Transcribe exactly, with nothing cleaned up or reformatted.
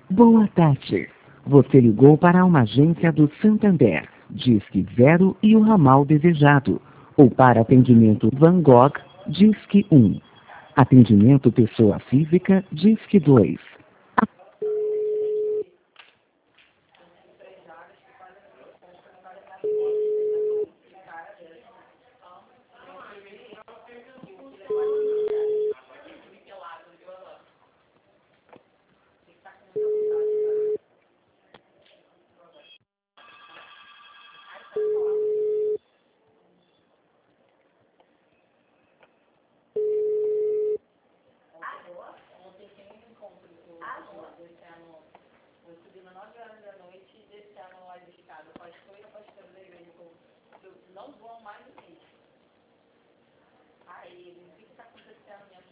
Boa tarde. Você ligou para uma agência do Santander, Disque Zero e o ramal desejado. Ou para atendimento Van Gogh, Disque um. Atendimento pessoa física, Disque dois. Não vão mais do que isso. Aí, o que está acontecendo? Minha